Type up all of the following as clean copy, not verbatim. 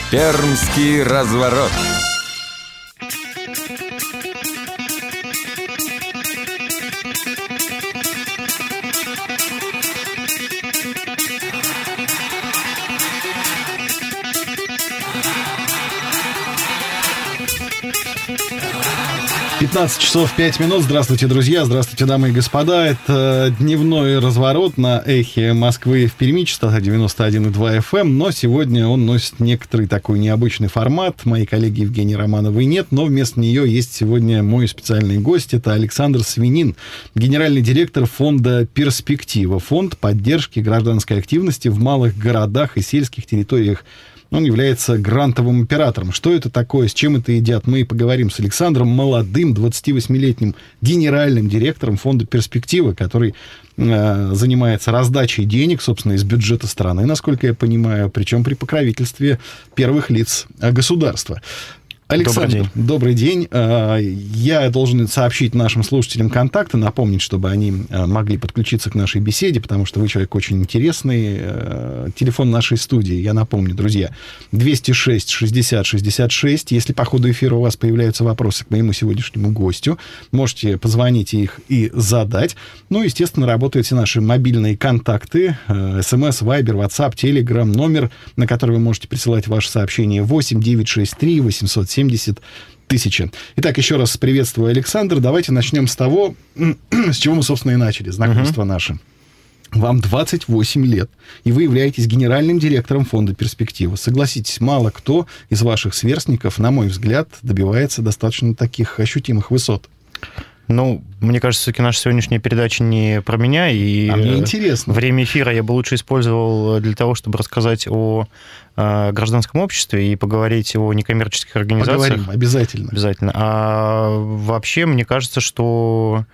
Пермский разворот. Пятнадцать часов 5 минут. Здравствуйте, друзья. Здравствуйте, дамы и господа. Это дневной разворот на эхе Москвы в Перми, частота 91,2 FM. Но сегодня он носит некоторый такой необычный формат. Моей коллеги Евгении Романовой нет, но вместо нее есть сегодня мой специальный гость. Это Александр Свинин, генеральный директор фонда «Перспектива». Фонд поддержки гражданской активности в малых городах и сельских территориях. Он является грантовым оператором. Что это такое, с чем это едят? Мы поговорим с Александром, молодым, 28-летним генеральным директором фонда «Перспектива», который занимается раздачей денег, собственно, из бюджета страны, насколько я понимаю, причем при покровительстве первых лиц государства. Александр, добрый день. Я должен сообщить нашим слушателям контакты, напомнить, чтобы они могли подключиться к нашей беседе, потому что вы человек очень интересный. Телефон нашей студии, я напомню, друзья, 206-60-66. Если по ходу эфира у вас появляются вопросы к моему сегодняшнему гостю, можете позвонить их и задать. Ну, естественно, работают все наши мобильные контакты. СМС, Вайбер, WhatsApp, Telegram, номер, на который вы можете присылать ваши сообщения 8-963 870 тысячи. Итак, еще раз приветствую, Александр. Давайте начнем с того, с чего мы, собственно, и начали, знакомство наше. Вам 28 лет, и вы являетесь генеральным директором фонда «Перспектива». Согласитесь, мало кто из ваших сверстников, на мой взгляд, добивается достаточно таких ощутимых высот. Ну, мне кажется, все-таки наша сегодняшняя передача не про меня, и мне интересно. Время эфира я бы лучше использовал для того, чтобы рассказать о гражданском обществе и поговорить о некоммерческих организациях. Поговорим, обязательно. Обязательно. А вообще, мне кажется, что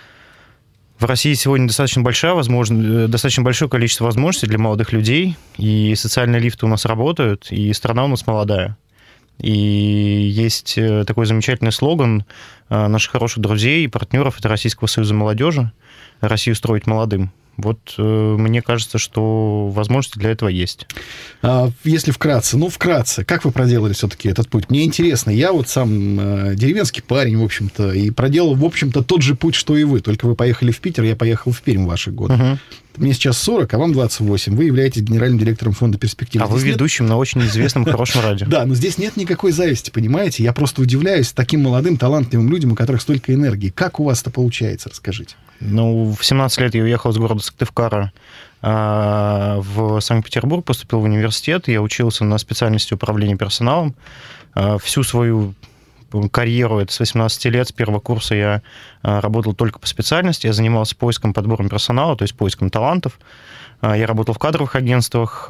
в России сегодня достаточно большое количество возможностей для молодых людей, и социальные лифты у нас работают, и страна у нас молодая. И есть такой замечательный слоган наших хороших друзей и партнеров, это Российского союза молодежи «Россию строить молодым». Вот мне кажется, что возможности для этого есть. Если вкратце, как вы проделали все-таки этот путь? Мне интересно, я вот сам деревенский парень, в общем-то, и проделал, в общем-то, тот же путь, что и вы. Только вы поехали в Питер, я поехал в Пермь в ваши годы. Мне сейчас 40, а вам 28. Вы являетесь генеральным директором фонда «Перспектива». А вы ведущим на очень известном хорошем радио. Да, но здесь нет никакой зависти, понимаете? Я просто удивляюсь таким молодым, талантливым людям, у которых столько энергии. Как у вас это получается? Расскажите. Ну, в 17 лет я уехал из города Сыктывкара в Санкт-Петербург, поступил в университет. Я учился на специальности управления персоналом. Всю свою карьеру, это с 18 лет, с первого курса я работал только по специальности. Я занимался поиском, подбором персонала, то есть поиском талантов. Я работал в кадровых агентствах,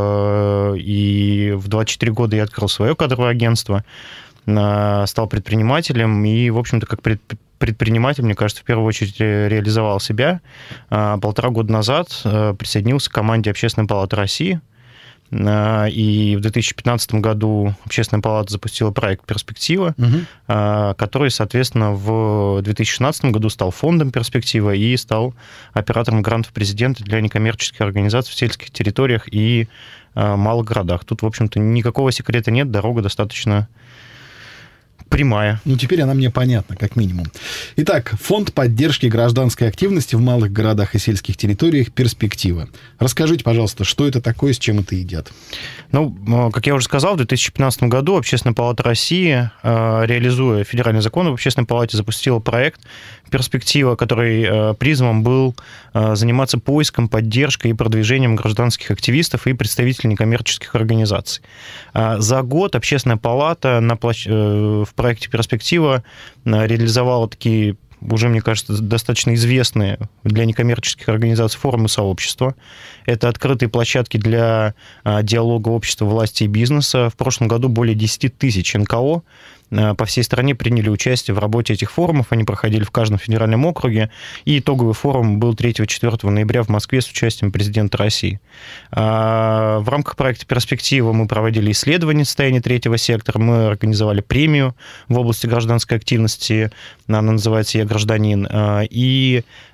и в 24 года я открыл свое кадровое агентство, стал предпринимателем, и, в общем-то, как предприниматель, мне кажется, в первую очередь реализовал себя. 1,5 года назад присоединился к команде Общественной палаты России, и в 2015 году Общественная палата запустила проект «Перспектива», который, соответственно, в 2016 году стал фондом «Перспектива» и стал оператором грантов президента для некоммерческих организаций в сельских территориях и малых городах. Тут, в общем-то, никакого секрета нет, дорога достаточно прямая. Ну, теперь она мне понятна, как минимум. Итак, фонд поддержки гражданской активности в малых городах и сельских территориях «Перспектива». Расскажите, пожалуйста, что это такое, с чем это едят? Ну, как я уже сказал, в 2015 году Общественная палата России, реализуя федеральный закон об Общественной палате, запустила проект «Перспектива», который призван был заниматься поиском, поддержкой и продвижением гражданских активистов и представителей некоммерческих организаций. За год Общественная палата в проекте «Перспектива» реализовала такие, уже, мне кажется, достаточно известные для некоммерческих организаций форумы сообщества. Это открытые площадки для диалога общества, власти и бизнеса. В прошлом году более 10 тысяч НКО по всей стране приняли участие в работе этих форумов. Они проходили в каждом федеральном округе. И итоговый форум был 3-4 ноября в Москве с участием президента России. В рамках проекта «Перспектива» мы проводили исследования состояния третьего сектора. Мы организовали премию в области гражданской активности. Она называется «Я гражданин». И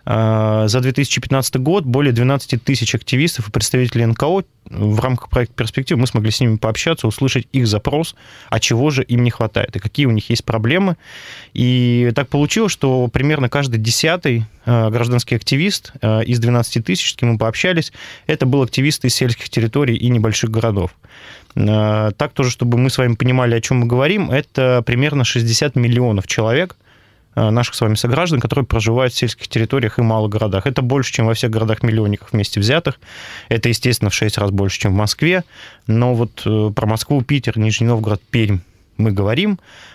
За 2015 год более 12 тысяч активистов и представителей НКО в рамках проекта «Перспектива» мы смогли с ними пообщаться, услышать их запрос, а чего же им не хватает, и какие у них есть проблемы. И так получилось, что примерно каждый 10-й гражданский активист из 12 тысяч, с кем мы пообщались, это был активист из сельских территорий и небольших городов. Так тоже, чтобы мы с вами понимали, о чем мы говорим, это примерно 60 миллионов человек, наших с вами сограждан, которые проживают в сельских территориях и малых городах. Это больше, чем во всех городах-миллионниках вместе взятых. Это, естественно, в 6 раз больше, чем в Москве. Но вот про Москву, Питер, Нижний Новгород, Пермь мы говорим.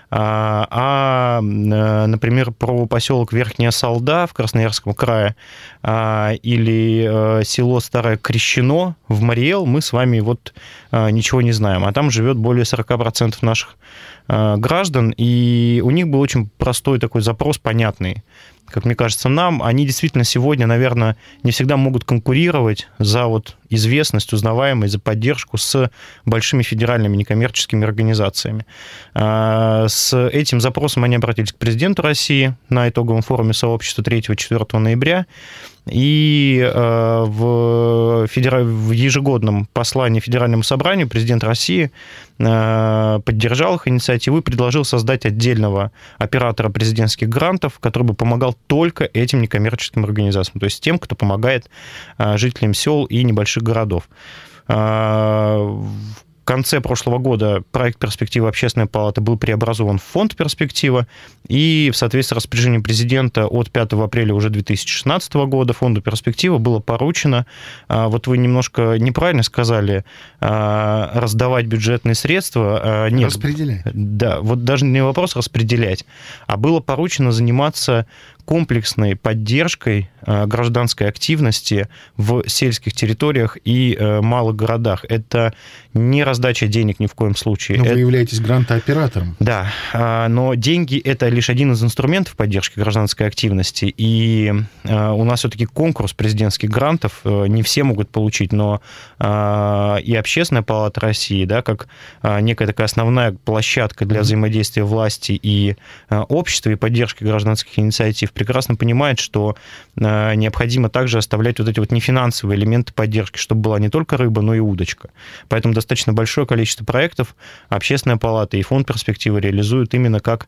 Например, про поселок Верхняя Салда в Красноярском крае или село Старое Крещено в Мариэл мы с вами вот ничего не знаем. А там живет более 40% наших граждан, и у них был очень простой такой запрос, понятный, как мне кажется, нам. Они действительно сегодня, наверное, не всегда могут конкурировать за вот известность, узнаваемость, за поддержку с большими федеральными некоммерческими организациями. С этим запросом они обратились к президенту России на итоговом форуме сообщества 3-4 ноября. И в ежегодном послании Федеральному собранию президент России поддержал их инициативу и предложил создать отдельного оператора президентских грантов, который бы помогал только этим некоммерческим организациям, то есть тем, кто помогает жителям сел и небольших городов. В конце прошлого года проект «Перспектива» Общественной палаты был преобразован в фонд «Перспектива», и в соответствии с распоряжением президента от 5 апреля уже 2016 года фонду «Перспектива» было поручено, вот вы немножко неправильно сказали, раздавать бюджетные средства. Нет, распределять. Да, вот даже не вопрос распределять, а было поручено заниматься комплексной поддержкой гражданской активности в сельских территориях и малых городах. Это не раздача денег ни в коем случае. Но вы являетесь грантооператором. Да, но деньги – это лишь один из инструментов поддержки гражданской активности, и у нас все-таки конкурс президентских грантов, не все могут получить, но и Общественная палата России, да, как некая такая основная площадка для взаимодействия власти и общества и поддержки гражданских инициатив, прекрасно понимает, что необходимо также оставлять вот эти вот нефинансовые элементы поддержки, чтобы была не только рыба, но и удочка. Поэтому достаточно большое количество проектов Общественная палата и фонд «Перспектива» реализуют именно как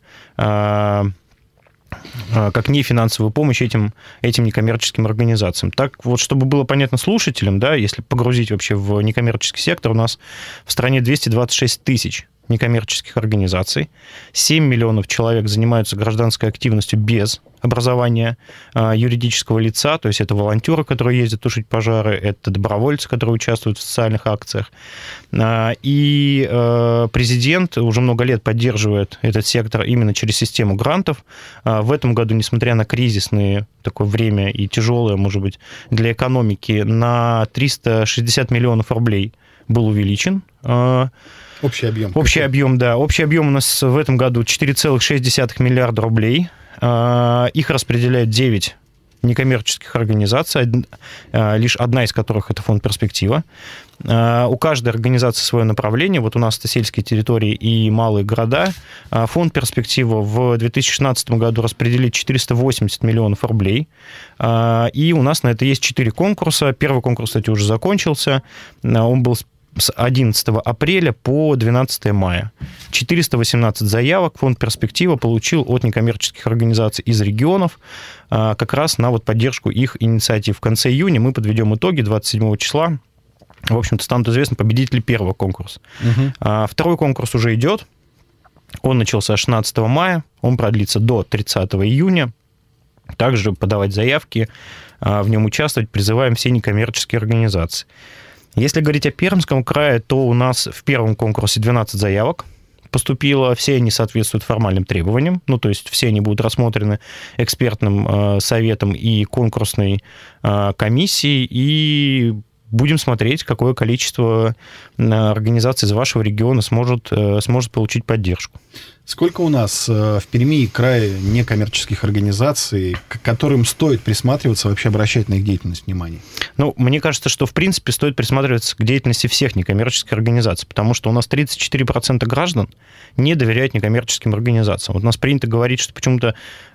нефинансовую помощь этим некоммерческим организациям. Так вот, чтобы было понятно слушателям, да, если погрузить вообще в некоммерческий сектор, у нас в стране 226 тысяч некоммерческих организаций, 7 миллионов человек занимаются гражданской активностью без образования юридического лица, то есть это волонтеры, которые ездят тушить пожары, это добровольцы, которые участвуют в социальных акциях. И президент уже много лет поддерживает этот сектор именно через систему грантов. В этом году, несмотря на кризисное такое время и тяжелое, может быть, для экономики, на 360 миллионов рублей был увеличен. Общий объем. Общий объем, да. Общий объем у нас в этом году 4,6 миллиарда рублей. Их распределяют 9 некоммерческих организаций, лишь одна из которых – это фонд «Перспектива». У каждой организации свое направление. Вот у нас это сельские территории и малые города. Фонд «Перспектива» в 2016 году распределит 480 миллионов рублей. И у нас на это есть 4 конкурса. Первый конкурс, кстати, уже закончился. Он был с 11 апреля по 12 мая. 418 заявок фонд «Перспектива» получил от некоммерческих организаций из регионов как раз на вот поддержку их инициатив. В конце июня мы подведем итоги 27 числа. В общем-то, станут известны победители первого конкурса. Второй конкурс уже идет. Он начался 16 мая. Он продлится до 30 июня. Также подавать заявки, в нем участвовать призываем все некоммерческие организации. Если говорить о Пермском крае, то у нас в первом конкурсе 12 заявок поступило, все они соответствуют формальным требованиям, ну, то есть все они будут рассмотрены экспертным советом и конкурсной комиссией, и будем смотреть, какое количество организаций из вашего региона сможет получить поддержку. Сколько у нас в Перми и крае некоммерческих организаций, к которым стоит присматриваться, вообще обращать на их деятельность внимание? Ну, мне кажется, что, в принципе, стоит присматриваться к деятельности всех некоммерческих организаций, потому что у нас 34% граждан не доверяют некоммерческим организациям. Вот у нас принято говорить, что почему-то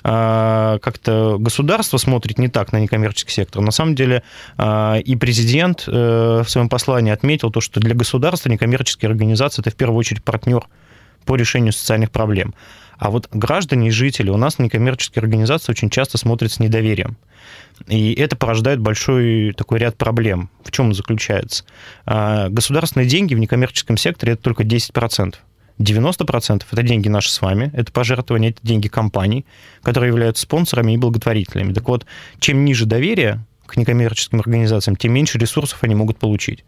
как-то государство смотрит не так на некоммерческий сектор. На самом деле и президент в своем послании отметил то, что для государства некоммерческие организации – это в первую очередь партнер по решению социальных проблем. А вот граждане и жители у нас на некоммерческие организации очень часто смотрят с недоверием. И это порождает большой такой ряд проблем. В чем он заключается? Государственные деньги в некоммерческом секторе – это только 10%. 90% – это деньги наши с вами, это пожертвования, это деньги компаний, которые являются спонсорами и благотворителями. Так вот, чем ниже доверие к некоммерческим организациям, тем меньше ресурсов они могут получить.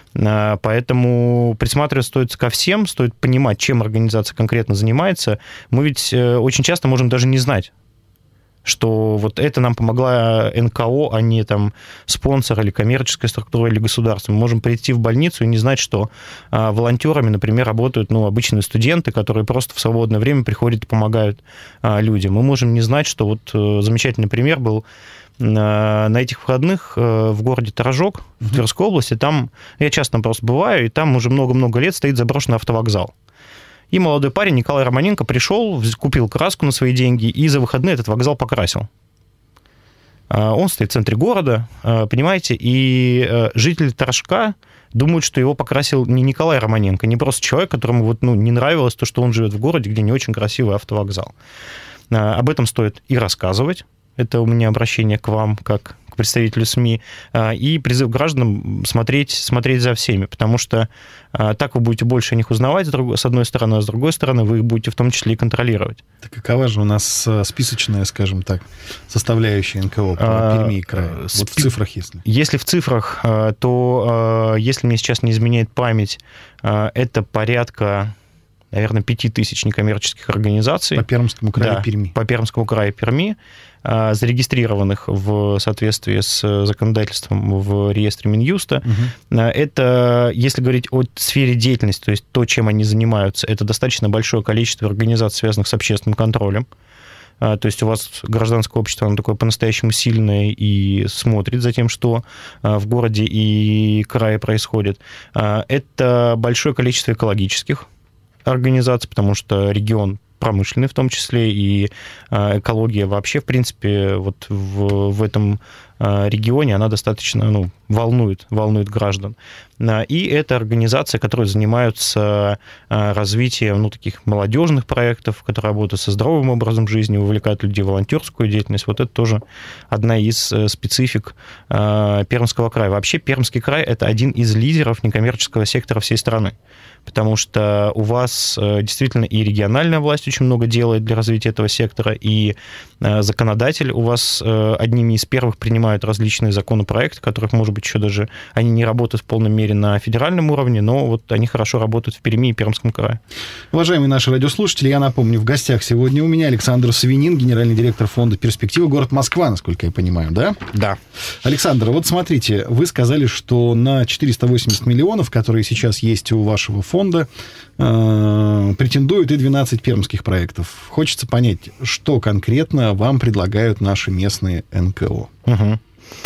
Поэтому присматриваться стоит ко всем, стоит понимать, чем организация конкретно занимается. Мы ведь очень часто можем даже не знать, что вот это нам помогла НКО, а не там спонсор или коммерческая структура или государство. Мы можем прийти в больницу и не знать, что волонтерами, например, работают обычные студенты, которые просто в свободное время приходят и помогают людям. Мы можем не знать, что вот замечательный пример был на этих выходных в городе Торжок, в Тверской области. Там я часто просто бываю, и там уже много-много лет стоит заброшенный автовокзал. И молодой парень Николай Романенко пришел, купил краску на свои деньги и за выходные этот вокзал покрасил. Он стоит в центре города, понимаете, и жители Торжка думают, что его покрасил не Николай Романенко, не просто человек, которому не нравилось то, что он живет в городе, где не очень красивый автовокзал. Об этом стоит и рассказывать. Это у меня обращение к вам, как к представителю СМИ, и призыв гражданам смотреть за всеми, потому что так вы будете больше о них узнавать, с одной стороны, а с другой стороны, вы их будете в том числе и контролировать. Так какова же у нас списочная, скажем так, составляющая НКО по Перми и краю? Вот в цифрах, если. Если в цифрах, то, если мне сейчас не изменяет память, это порядка, наверное, 5000 некоммерческих организаций. По Пермскому краю, да, Перми. По Пермскому краю, Перми, зарегистрированных в соответствии с законодательством в реестре Минюста. Угу. Это, если говорить о сфере деятельности, то есть то, чем они занимаются, это достаточно большое количество организаций, связанных с общественным контролем. То есть у вас гражданское общество, оно такое по-настоящему сильное и смотрит за тем, что в городе и крае происходит. Это большое количество экологических организаций, потому что регион промышленный в том числе, и экология вообще, в принципе, вот в этом регионе, она достаточно волнует граждан. И это организации, которые занимаются развитием таких молодежных проектов, которые работают со здоровым образом жизни, вовлекают людей в волонтерскую деятельность. Вот это тоже одна из специфик Пермского края. Вообще Пермский край – это один из лидеров некоммерческого сектора всей страны, потому что у вас действительно и региональная власть очень много делает для развития этого сектора, и законодатель у вас одними из первых принимают различные законопроекты, которых, может быть, еще даже они не работают в полной мере на федеральном уровне, но вот они хорошо работают в Перми и Пермском крае. Уважаемые наши радиослушатели, я напомню, в гостях сегодня у меня Александр Свинин, генеральный директор фонда «Перспектива», город Москва, насколько я понимаю, да? Да. Александр, вот смотрите, вы сказали, что на 480 миллионов, которые сейчас есть у вашего фонда, претендуют и 12 пермских проектов. Хочется понять, что конкретно вам предлагают наши местные НКО. Угу.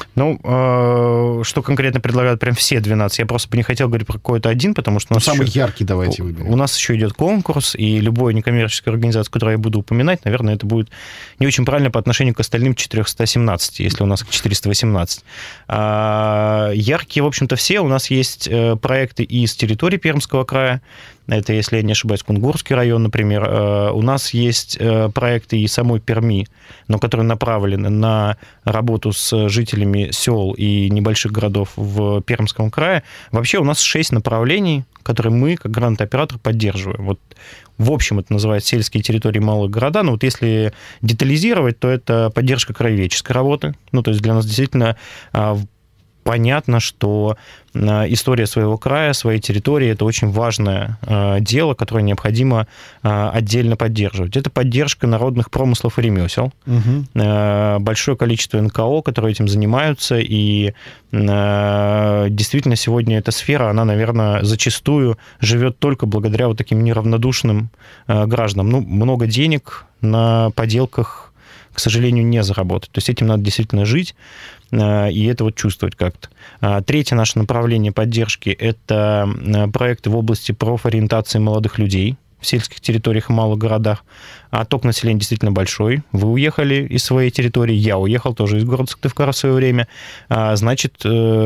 Что конкретно предлагают прям все 12? Я просто бы не хотел говорить про какой-то один, потому что у нас самый яркий давайте выберем. У нас еще идет конкурс, и любой некоммерческой организации, которую я буду упоминать, наверное, это будет не очень правильно по отношению к остальным 417, если у нас 418. Яркие, в общем-то, все. У нас есть проекты из территории Пермского края. Это, если я не ошибаюсь, Кунгурский район, например. У нас есть проекты и самой Перми, но которые направлены на работу с жителями сел и небольших городов в Пермском крае. Вообще у нас 6 направлений, которые мы, как грант-оператор, поддерживаем. Вот в общем это называется сельские территории, малые города. Но вот если детализировать, то это поддержка краеведческой работы. То есть для нас действительно понятно, что история своего края, своей территории – это очень важное дело, которое необходимо отдельно поддерживать. Это поддержка народных промыслов и ремесел. Большое количество НКО, которые этим занимаются, и действительно сегодня эта сфера, она, наверное, зачастую живет только благодаря вот таким неравнодушным гражданам. Ну, много денег на поделках, к сожалению, не заработать. То есть этим надо действительно жить и это вот чувствовать как-то. Третье наше направление поддержки – это проекты в области профориентации молодых людей в сельских территориях и малых городах. Отток населения действительно большой. Вы уехали из своей территории, я уехал тоже из города Сыктывкара в свое время. Значит,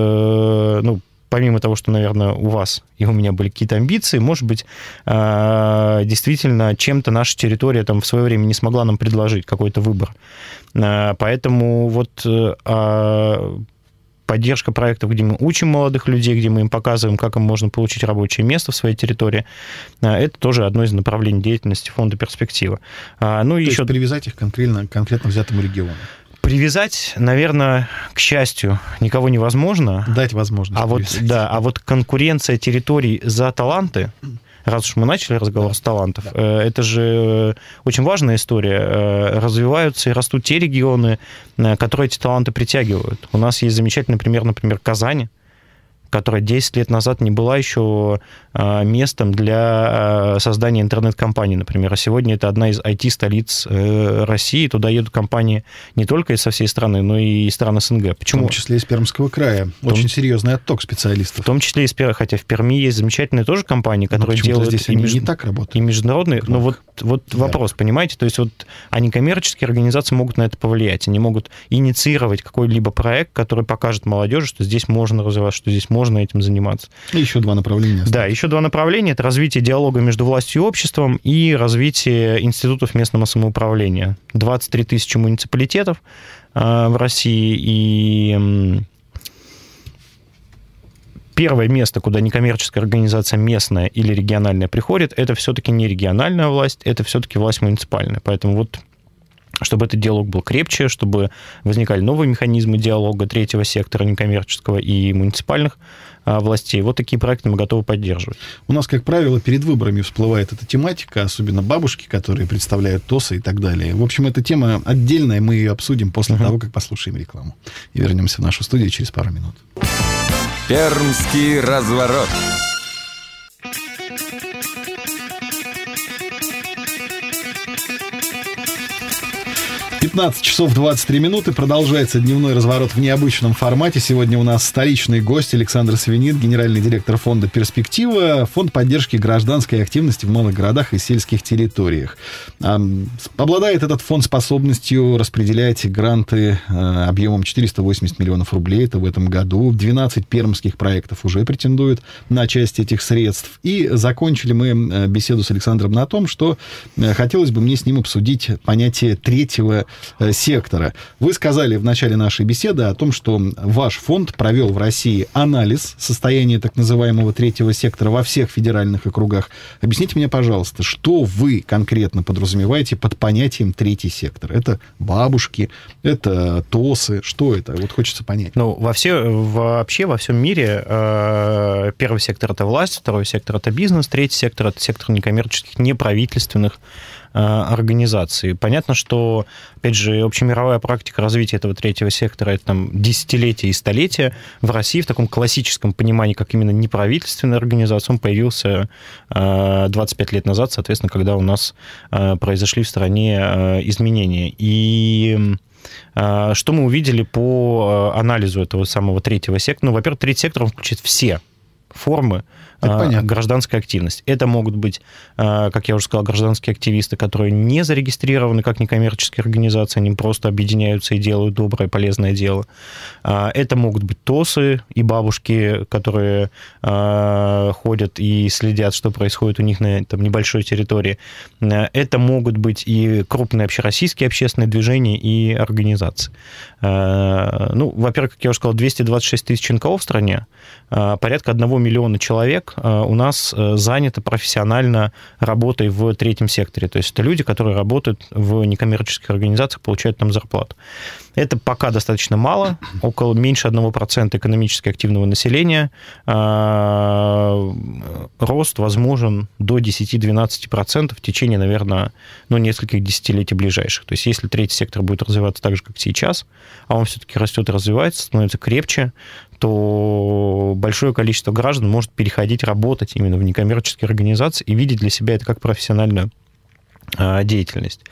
помимо того, что, наверное, у вас и у меня были какие-то амбиции, может быть, действительно, чем-то наша территория там в свое время не смогла нам предложить какой-то выбор. Поэтому вот поддержка проектов, где мы учим молодых людей, где мы им показываем, как им можно получить рабочее место в своей территории, это тоже одно из направлений деятельности фонда «Перспектива». То есть привязать их конкретно взятому региону? Привязать, наверное, к счастью, никого невозможно. Дать возможность. А вот конкуренция территорий за таланты, раз уж мы начали разговор с талантов, это же очень важная история. Развиваются и растут те регионы, которые эти таланты притягивают. У нас есть замечательный пример, например, Казани, которая 10 лет назад не была еще местом для создания интернет-компаний, например. А сегодня это одна из IT-столиц России. Туда едут компании не только со всей страны, но и из стран СНГ. Почему? В том числе из Пермского края. Очень серьезный отток специалистов. В том числе из Перми, хотя в Перми есть замечательные тоже компании, которые делают здесь они не так работают. И международные. Но вот вопрос, понимаете? То есть вот некоммерческие организации могут на это повлиять. Они могут инициировать какой-либо проект, который покажет молодежи, что здесь можно развиваться, что здесь можно этим заниматься. И еще два направления. Да, еще два направления. Это развитие диалога между властью и обществом и развитие институтов местного самоуправления. 23 тысячи муниципалитетов в России, и первое место, куда некоммерческая организация местная или региональная приходит, это все-таки не региональная власть, это все-таки власть муниципальная. Поэтому вот чтобы этот диалог был крепче, чтобы возникали новые механизмы диалога третьего сектора некоммерческого и муниципальных властей. Вот такие проекты мы готовы поддерживать. У нас, как правило, перед выборами всплывает эта тематика, особенно бабушки, которые представляют ТОСы и так далее. В общем, эта тема отдельная, мы ее обсудим после того, как послушаем рекламу. И вернемся в нашу студию через пару минут. Пермский разворот. 15 часов 23 минуты. Продолжается дневной разворот в необычном формате. Сегодня у нас столичный гость Александр Свинит, генеральный директор фонда «Перспектива», фонд поддержки гражданской активности в малых городах и сельских территориях. Обладает этот фонд способностью распределять гранты объемом 480 миллионов рублей. Это в этом году. 12 пермских проектов уже претендуют на часть этих средств. И закончили мы беседу с Александром на том, что хотелось бы мне с ним обсудить понятие третьего сектора. Вы сказали в начале нашей беседы о том, что ваш фонд провел в России анализ состояния так называемого третьего сектора во всех федеральных округах. Объясните мне, пожалуйста, что вы конкретно подразумеваете под понятием третий сектор? Это бабушки, это ТОСы, что это? Вот хочется понять. Ну, вообще во всем мире первый сектор – это власть, второй сектор – это бизнес, третий сектор – это сектор некоммерческих, неправительственных организаций. Понятно, что, опять же, общемировая практика развития этого третьего сектора – это там десятилетия и столетия. В России в таком классическом понимании, как именно неправительственная организация, он появился 25 лет назад, соответственно, когда у нас произошли в стране изменения. И что мы увидели по анализу этого самого третьего сектора? Ну, во-первых, третий сектор, он включает все формы гражданской активности. Это могут быть, как я уже сказал, гражданские активисты, которые не зарегистрированы как некоммерческие организации, они просто объединяются и делают доброе, полезное дело. Это могут быть ТОСы и бабушки, которые ходят и следят, что происходит у них на там, небольшой территории. Это могут быть и крупные общероссийские общественные движения и организации. Ну, во-первых, как я уже сказал, 226 тысяч НКО в стране, порядка 1 миллиона человек у нас занято профессионально работой в третьем секторе. То есть это люди, которые работают в некоммерческих организациях, получают там зарплату. Это пока достаточно мало, около меньше 1% экономически активного населения. Рост возможен до 10-12% в течение, наверное, нескольких десятилетий ближайших. То есть если третий сектор будет развиваться так же, как сейчас, а он все-таки растет и развивается, становится крепче, то большое количество граждан может переходить работать именно в некоммерческие организации и видеть для себя это как профессиональную деятельность.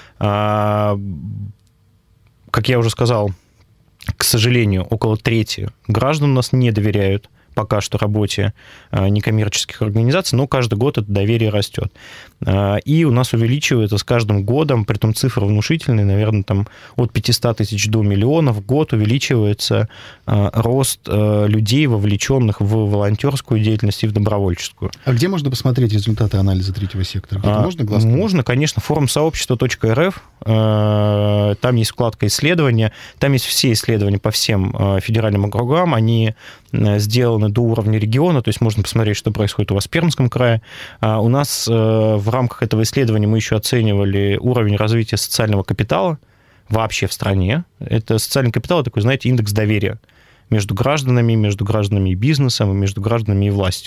Как я уже сказал, к сожалению, около трети граждан у нас не доверяют пока что работе некоммерческих организаций, но каждый год это доверие растет. И у нас увеличивается с каждым годом, притом цифры внушительные, наверное, там от 500 тысяч до миллиона в год увеличивается рост людей, вовлеченных в волонтерскую деятельность и в добровольческую. А где можно посмотреть результаты анализа третьего сектора? Можно глазком? Можно, конечно, форум сообщества.рф, там есть вкладка «Исследования», там есть все исследования по всем федеральным округам, они сделаны до уровня региона, то есть можно посмотреть, что происходит у вас в Пермском крае. У нас в рамках этого исследования мы еще оценивали уровень развития социального капитала вообще в стране. Это социальный капитал, такой, знаете, индекс доверия между гражданами и бизнесом, и между гражданами и властью.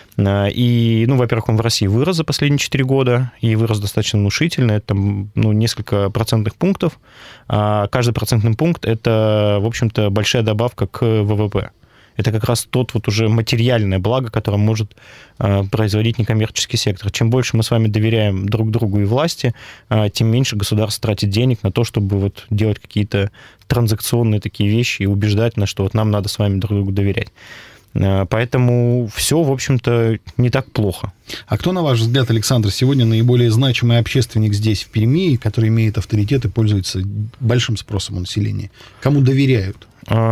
И, во-первых, он в России вырос за последние 4 года, и вырос достаточно внушительно, это несколько процентных пунктов. Каждый процентный пункт – это, в общем-то, большая добавка к ВВП. Это как раз тот уже материальное благо, которое может производить некоммерческий сектор. Чем больше мы с вами доверяем друг другу и власти, тем меньше государство тратит денег на то, чтобы делать какие-то транзакционные такие вещи и убеждать нас, что нам надо с вами друг другу доверять. Поэтому все, в общем-то, не так плохо. А кто, на ваш взгляд, Александр, сегодня наиболее значимый общественник здесь, в Перми, который имеет авторитет и пользуется большим спросом у населения? Кому доверяют?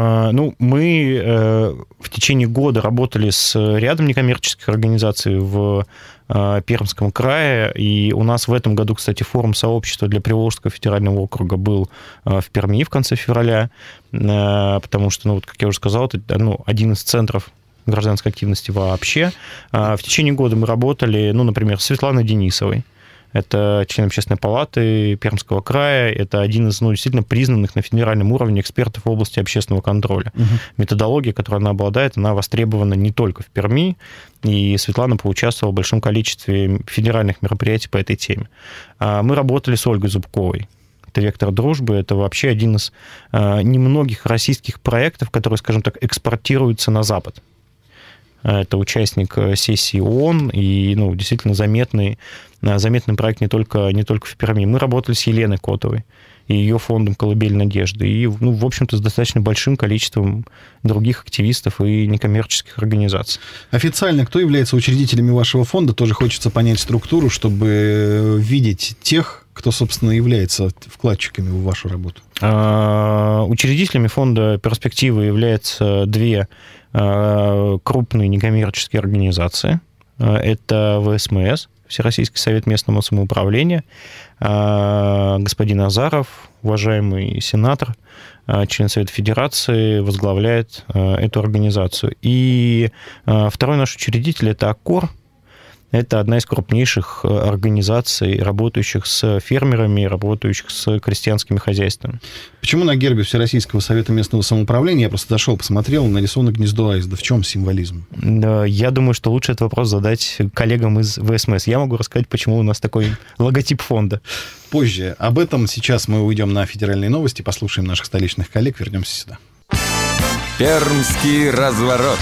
Мы в течение года работали с рядом некоммерческих организаций в Пермском крае, и у нас в этом году, кстати, форум сообщества для Приволжского федерального округа был в Перми в конце февраля, потому что, как я уже сказал, это один из центров гражданской активности вообще. В течение года мы работали, например, с Светланой Денисовой. Это член Общественной палаты Пермского края, это один из действительно признанных на федеральном уровне экспертов в области общественного контроля. Методология, которой она обладает, она востребована не только в Перми, и Светлана поучаствовала в большом количестве федеральных мероприятий по этой теме. Мы работали с Ольгой Зубковой. Это «Вектор дружбы», это вообще один из немногих российских проектов, которые, скажем так, экспортируются на Запад. Это участник сессии ООН и действительно заметный проект не только в Перми. Мы работали с Еленой Котовой и ее фондом «Колыбель надежды», и, в общем-то, с достаточно большим количеством других активистов и некоммерческих организаций. Официально кто является учредителями вашего фонда? Тоже хочется понять структуру, чтобы видеть тех, кто, собственно, является вкладчиками в вашу работу. Учредителями фонда «Перспективы» являются 2 крупные некоммерческие организации. Это ВСМС, Всероссийский совет местного самоуправления, господин Азаров, уважаемый сенатор, член Совета Федерации, возглавляет эту организацию. И второй наш учредитель – это АККОР. Это одна из крупнейших организаций, работающих с фермерами, работающих с крестьянскими хозяйствами. Почему на гербе Всероссийского совета местного самоуправления, я просто дошел, посмотрел, нарисовано гнездо аиста? В чем символизм? Я думаю, что лучше этот вопрос задать коллегам из ВСМС. Я могу рассказать, почему у нас такой логотип фонда. Позже. Об этом сейчас мы уйдем на федеральные новости, послушаем наших столичных коллег, вернемся сюда. Пермский разворот.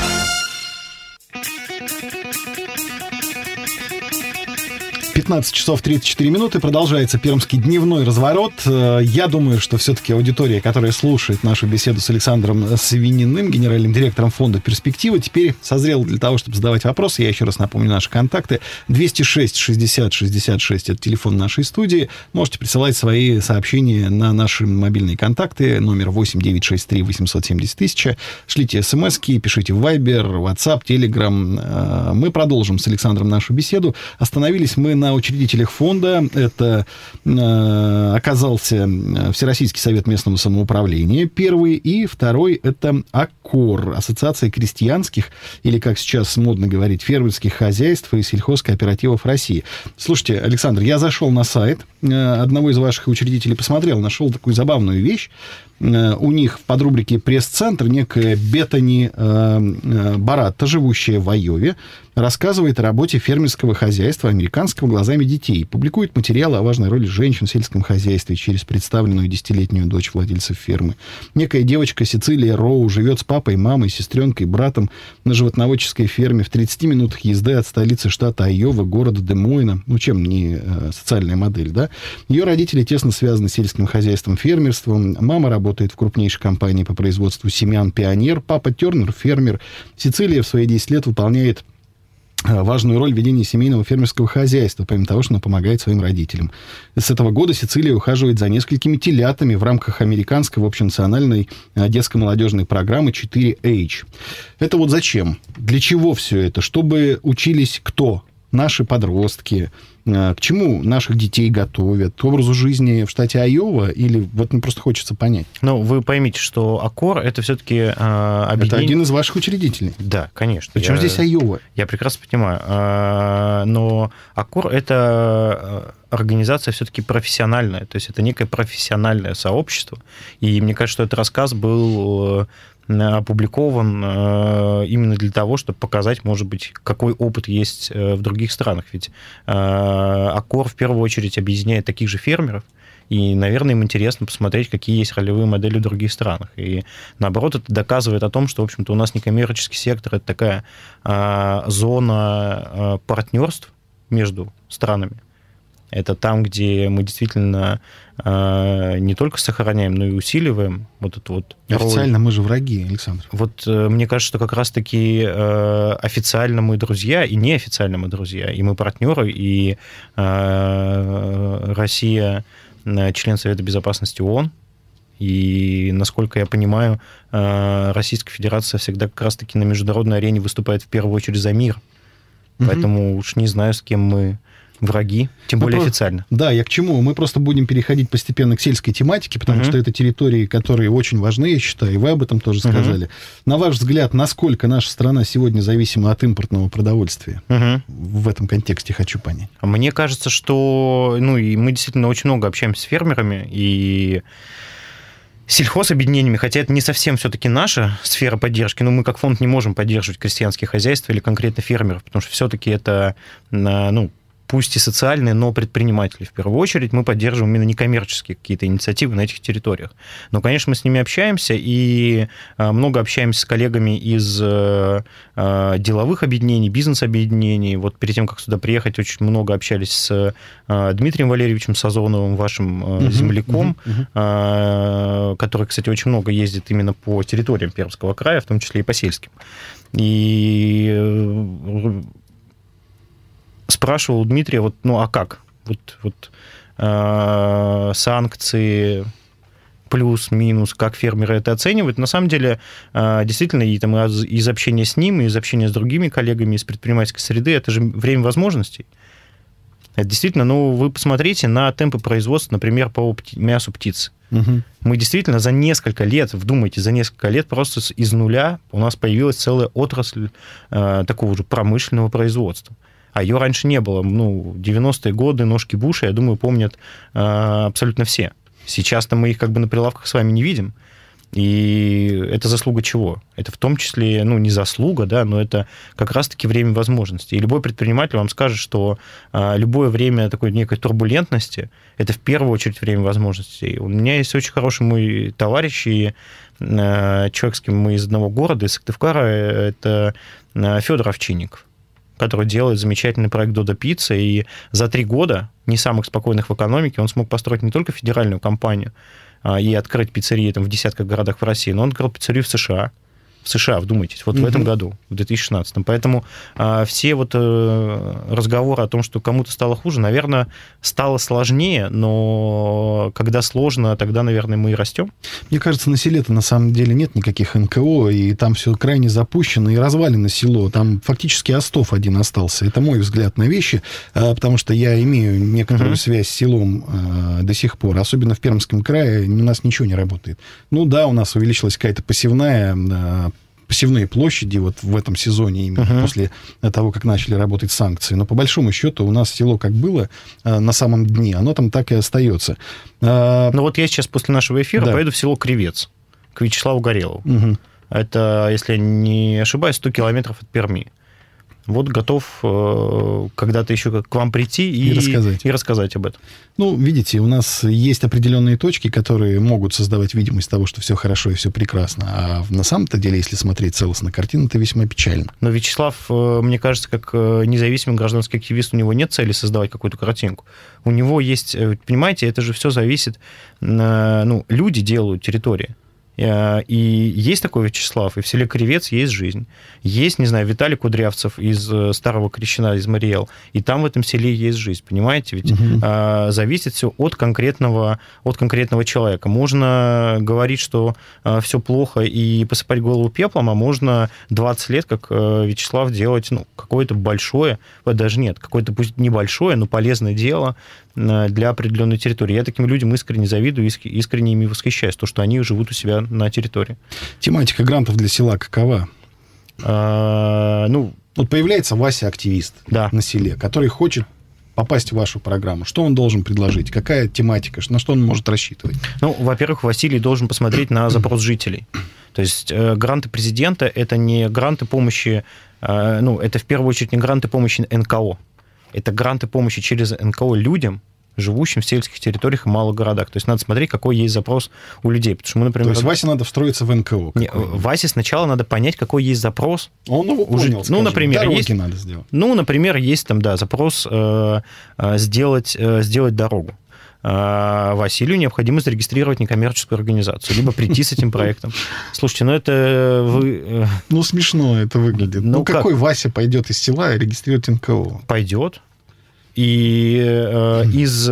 15 часов 34 минуты. Продолжается пермский дневной разворот. Я думаю, что все-таки аудитория, которая слушает нашу беседу с Александром Свининым, генеральным директором фонда «Перспектива», теперь созрела для того, чтобы задавать вопросы. Я еще раз напомню наши контакты. 206-60-66 — это телефон нашей студии. Можете присылать свои сообщения на наши мобильные контакты. Номер 8-963-870-1000. Шлите смски, пишите в Viber, WhatsApp, Telegram. Мы продолжим с Александром нашу беседу. Остановились мы на учредителях фонда. Это оказался Всероссийский совет местного самоуправления, первый, и второй — это АККОР, Ассоциация крестьянских, или, как сейчас модно говорить, фермерских хозяйств и сельхозкооперативов России. Слушайте, Александр, я зашел на сайт одного из ваших учредителей, посмотрел, нашел такую забавную вещь. У них в подрубрике «Пресс-центр» некая Беттани Баратта, живущая в Айове, рассказывает о работе фермерского хозяйства американского глазами детей. Публикует материалы о важной роли женщин в сельском хозяйстве через представленную 10-летнюю дочь владельцев фермы. Некая девочка Сицилия Роу живет с папой, мамой, сестренкой, братом на животноводческой ферме в 30 минутах езды от столицы штата Айова, города Де-Мойна. Ну, чем не социальная модель, да? Ее родители тесно связаны с сельским хозяйством, фермерством. Мама работает в крупнейшей компании по производству семян «Пионер». Папа Тернер, фермер. Сицилия в свои 10 лет выполняет важную роль в ведении семейного фермерского хозяйства, помимо того, что она помогает своим родителям. С этого года Сицилия ухаживает за несколькими телятами в рамках американской общенациональной детско-молодежной программы 4H. Это вот зачем? Для чего все это? Чтобы учились кто? Наши подростки. К чему наших детей готовят? К образу жизни в штате Айова? Или вот мне просто хочется понять? Ну, вы поймите, что АККОР — это все-таки объединение... Это один из ваших учредителей. Да, конечно. Причем здесь Айова? Я прекрасно понимаю. Но АККОР — это организация все-таки профессиональная. То есть это некое профессиональное сообщество. И мне кажется, что этот рассказ был опубликован именно для того, чтобы показать, может быть, какой опыт есть в других странах. Ведь АККОР в первую очередь объединяет таких же фермеров, и, наверное, им интересно посмотреть, какие есть ролевые модели в других странах. И, наоборот, это доказывает о том, что, в общем-то, у нас некоммерческий сектор — это такая зона партнерств между странами. Это там, где мы действительно не только сохраняем, но и усиливаем вот эту вот роль. Официально мы же враги, Александр. Вот мне кажется, что как раз-таки официально мы друзья, и неофициально мы друзья, и мы партнеры, и Россия член Совета Безопасности ООН, и, насколько я понимаю, Российская Федерация всегда как раз-таки на международной арене выступает в первую очередь за мир. Поэтому уж не знаю, с кем мы враги, тем более официально. Да, я к чему? Мы просто будем переходить постепенно к сельской тематике, потому что это территории, которые очень важны, я считаю, и вы об этом тоже сказали. На ваш взгляд, насколько наша страна сегодня зависима от импортного продовольствия? В этом контексте хочу понять. Мне кажется, что и мы действительно очень много общаемся с фермерами и сельхозобъединениями, хотя это не совсем все-таки наша сфера поддержки, но мы как фонд не можем поддерживать крестьянские хозяйства или конкретно фермеров, потому что все-таки это, пусть и социальные, но предприниматели. В первую очередь мы поддерживаем именно некоммерческие какие-то инициативы на этих территориях. Но, конечно, мы с ними общаемся, и много общаемся с коллегами из деловых объединений, бизнес-объединений. Вот перед тем, как сюда приехать, очень много общались с Дмитрием Валерьевичем Сазоновым, вашим земляком, который, кстати, очень много ездит именно по территориям Пермского края, в том числе и по сельским. И спрашивал у Дмитрия, а как? Санкции, плюс-минус, как фермеры это оценивают. На самом деле, действительно, и там из общения с ним, и из общения с другими коллегами из предпринимательской среды, это же время возможностей. Это действительно, вы посмотрите на темпы производства, например, по мясу птиц. Мы действительно за несколько лет, вдумайтесь, за несколько лет просто из нуля у нас появилась целая отрасль такого же промышленного производства. А ее раньше не было. 90-е годы, ножки Буша, я думаю, помнят абсолютно все. Сейчас-то мы их на прилавках с вами не видим. И это заслуга чего? Это в том числе, не заслуга, да, но это как раз-таки время возможностей. И любой предприниматель вам скажет, что любое время такой некой турбулентности – это в первую очередь время возможностей. У меня есть очень хороший мой товарищ, и человек, с кем мы из одного города, из Сыктывкара, это Федор Овчинников, который делает замечательный проект «Додо Пицца», и за 3 года, не самых спокойных в экономике, он смог построить не только федеральную компанию и открыть пиццерии в десятках городах в России, но он открыл пиццерию в США, в США, вдумайтесь, вот в этом году, в 2016. Поэтому все вот разговоры о том, что кому-то стало хуже, наверное, стало сложнее, но когда сложно, тогда, наверное, мы и растем. Мне кажется, на селе-то на самом деле нет никаких НКО, и там все крайне запущено и развалено село. Там фактически остов один остался. Это мой взгляд на вещи, потому что я имею некоторую связь с селом до сих пор. Особенно в Пермском крае у нас ничего не работает. Ну да, у нас увеличилась какая-то посевные площади вот в этом сезоне, именно после того, как начали работать санкции. Но по большому счету у нас село как было на самом дне, оно там так и остается. Ну вот я сейчас после нашего эфира поеду в село Кривец, к Вячеславу Горелову. Это, если я не ошибаюсь, 100 километров от Перми. Вот готов когда-то еще к вам прийти и рассказать об этом. Ну, видите, у нас есть определенные точки, которые могут создавать видимость того, что все хорошо и все прекрасно. А на самом-то деле, если смотреть целостно картину, это весьма печально. Но Вячеслав, мне кажется, как независимый гражданский активист, у него нет цели создавать какую-то картинку. У него есть, понимаете, это же все зависит, люди делают территории. И есть такой Вячеслав, и в селе Кривец есть жизнь. Есть, не знаю, Виталий Кудрявцев из Старого Крещена, из Мариэл, и там в этом селе есть жизнь, понимаете? Ведь зависит все от конкретного человека. Можно говорить, что все плохо и посыпать голову пеплом, а можно 20 лет, как Вячеслав, делать какое-то большое, даже нет, какое-то пусть небольшое, но полезное дело для определенной территории. Я таким людям искренне завидую, искренне ими восхищаюсь, то, что они живут у себя на территории. Тематика грантов для села какова? Вот появляется Вася-активист на селе, который хочет попасть в вашу программу. Что он должен предложить? Какая тематика? На что он может рассчитывать? Во-первых, Василий должен посмотреть на запрос жителей. То есть гранты президента – это не гранты помощи, это в первую очередь не гранты помощи НКО. Это гранты помощи через НКО людям, живущим в сельских территориях и малых городах. То есть надо смотреть, какой есть запрос у людей. Потому что мы, например... То есть Васе надо встроиться в НКО? Васе сначала надо понять, какой есть запрос. Он его понял, скажем. Например, дороги надо сделать. Например, есть там, запрос сделать дорогу. Василию необходимо зарегистрировать некоммерческую организацию, либо прийти с этим проектом. Слушайте, это вы... смешно это выглядит. Какой Вася пойдет из села и регистрирует НКО? Пойдет. И из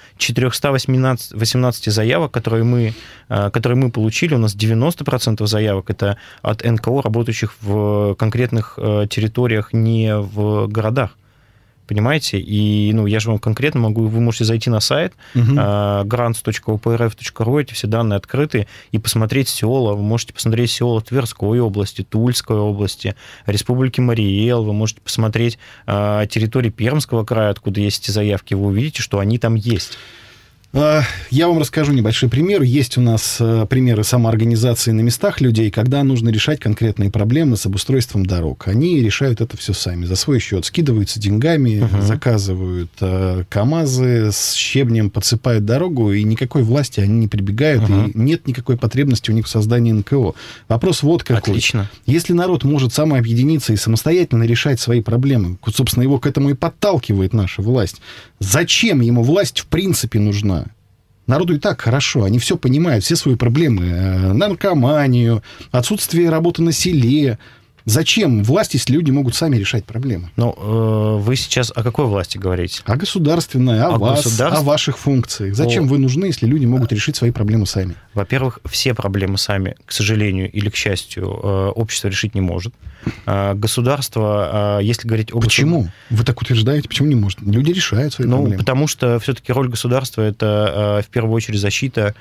418 заявок, которые мы получили, у нас 90% заявок это от НКО, работающих в конкретных территориях, не в городах. Понимаете? И я же вам конкретно вы можете зайти на сайт grants.uprf.ru, эти все данные открыты, и посмотреть села. Вы можете посмотреть села Тверской области, Тульской области, Республики Мариэл, вы можете посмотреть территории Пермского края, откуда есть эти заявки, вы увидите, что они там есть. Я вам расскажу небольшой пример. Есть у нас примеры самоорганизации на местах людей, когда нужно решать конкретные проблемы с обустройством дорог. Они решают это все сами, за свой счет. Скидываются деньгами, заказывают КАМАЗы, с щебнем подсыпают дорогу, и никакой власти они не прибегают, и нет никакой потребности у них в создании НКО. Вопрос вот какой. Отлично. Если народ может самообъединиться и самостоятельно решать свои проблемы, собственно, его к этому и подталкивает наша власть, зачем ему власть в принципе нужна? Народу и так хорошо, они все понимают, все свои проблемы, наркоманию, отсутствие работы на селе. Зачем власть, если люди могут сами решать проблемы? Вы сейчас о какой власти говорите? О государственной, о вас, о ваших функциях. Зачем вы нужны, если люди могут решить свои проблемы сами? Во-первых, все проблемы сами, к сожалению или к счастью, общество решить не может. Государство, если говорить о... Почему? Вы так утверждаете, почему не может? Люди решают свои проблемы. Потому что все-таки роль государства – это в первую очередь защита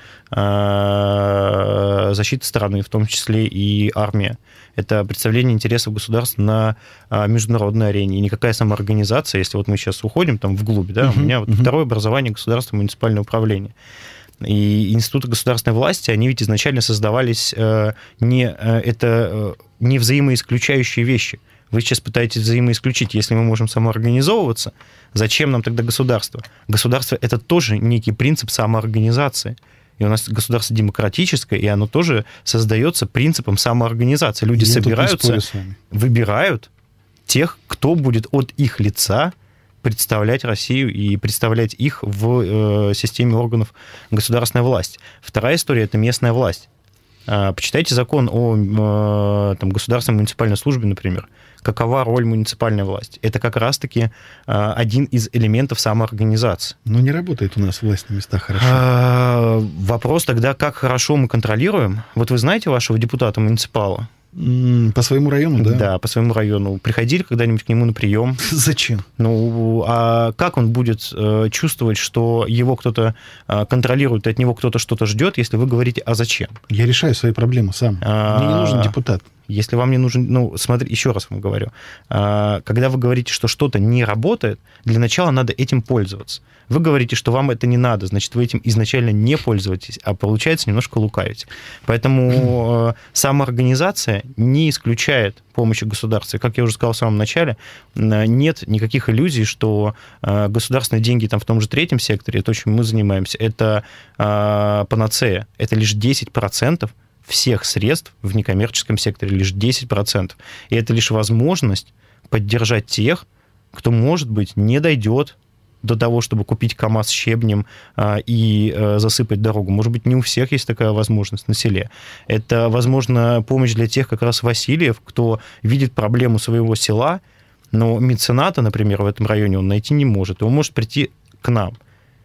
страны, в том числе и армия. Это представление интересов государства на международной арене. И никакая самоорганизация, если мы сейчас уходим вглубь, у меня второе образование государства, муниципальное управление. И институты государственной власти, они ведь изначально создавались не взаимоисключающие вещи. Вы сейчас пытаетесь взаимоисключить. Если мы можем самоорганизовываться, зачем нам тогда государство? Государство – это тоже некий принцип самоорганизации. И у нас государство демократическое, и оно тоже создается принципом самоорганизации. Люди собираются, выбирают тех, кто будет от их лица представлять Россию и представлять их в системе органов государственной власти. Вторая история – это местная власть. Почитайте закон о государственной муниципальной службе, например. Какова роль муниципальной власти? Это как раз-таки один из элементов самоорганизации. Но не работает у нас власть на местах хорошо. Вопрос тогда, как хорошо мы контролируем. Вот вы знаете вашего депутата-муниципала? По своему району, да? Да, по своему району. Приходили когда-нибудь к нему на прием? Зачем? А как он будет чувствовать, что его кто-то контролирует, от него кто-то что-то ждет, если вы говорите, а зачем? Я решаю свои проблемы сам. Мне не нужен депутат. Если вам не нужен... смотри, еще раз вам говорю. Когда вы говорите, что что-то не работает, для начала надо этим пользоваться. Вы говорите, что вам это не надо, значит, вы этим изначально не пользуетесь, а получается немножко лукавите. Поэтому самоорганизация не исключает помощи государства. Как я уже сказал в самом начале, нет никаких иллюзий, что государственные деньги там в том же третьем секторе, то, чем мы занимаемся, это панацея. Это лишь 10% всех средств в некоммерческом секторе, лишь 10%. И это лишь возможность поддержать тех, кто, может быть, не дойдет до того, чтобы купить КАМАЗ с щебнем и засыпать дорогу. Может быть, не у всех есть такая возможность на селе. Это, возможно, помощь для тех, как раз Васильев, кто видит проблему своего села, но мецената, например, в этом районе он найти не может. И он может прийти к нам.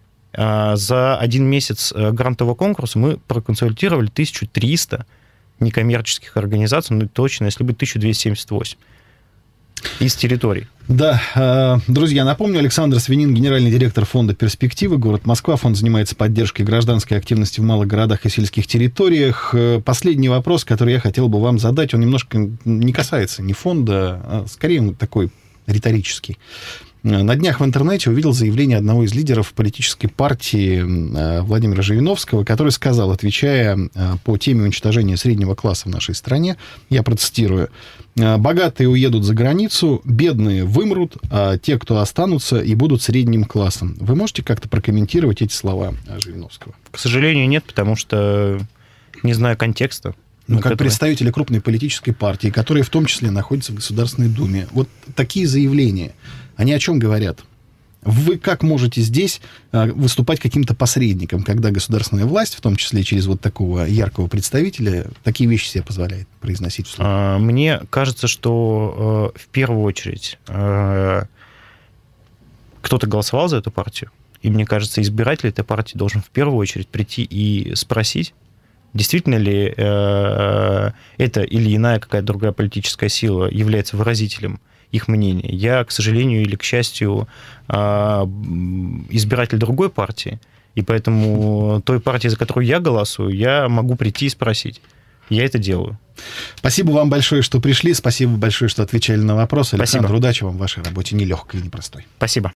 За 1 месяц грантового конкурса мы проконсультировали 1300 некоммерческих организаций, ну точно, если быть 1278 из территорий. Да, друзья, напомню, Александр Свинин, генеральный директор фонда «Перспективы», город Москва. Фонд занимается поддержкой гражданской активности в малых городах и сельских территориях. Последний вопрос, который я хотел бы вам задать, он немножко не касается ни фонда, а скорее он такой риторический. На днях в интернете увидел заявление одного из лидеров политической партии Владимира Жириновского, который сказал, отвечая по теме уничтожения среднего класса в нашей стране, я процитирую: «Богатые уедут за границу, бедные вымрут, а те, кто останутся, и будут средним классом». Вы можете как-то прокомментировать эти слова Жириновского? К сожалению, нет, потому что не знаю контекста. Ну, как представители крупной политической партии, которые в том числе находятся в Государственной Думе. Вот такие заявления, они о чем говорят? Вы как можете здесь выступать каким-то посредником, когда государственная власть, в том числе через вот такого яркого представителя, такие вещи себе позволяет произносить вслух? Мне кажется, что в первую очередь кто-то голосовал за эту партию, и мне кажется, избиратель этой партии должен в первую очередь прийти и спросить, действительно ли эта или иная какая-то другая политическая сила является выразителем их мнения. Я, к сожалению или к счастью, избиратель другой партии, и поэтому той партии, за которую я голосую, я могу прийти и спросить. Я это делаю. Спасибо вам большое, что пришли. Спасибо большое, что отвечали на вопросы. Александр, Спасибо. Удачи вам в вашей работе, нелегкой и непростой. Спасибо.